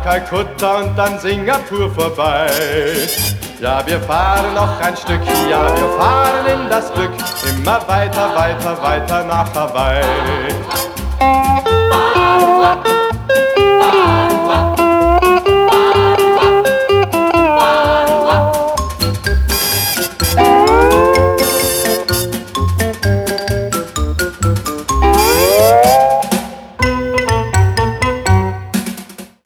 Kalkutta und dann Singapur vorbei. Ja, wir fahren noch ein Stückchen, ja, wir fahren in das Glück, immer weiter, weiter, weiter nach Hawaii.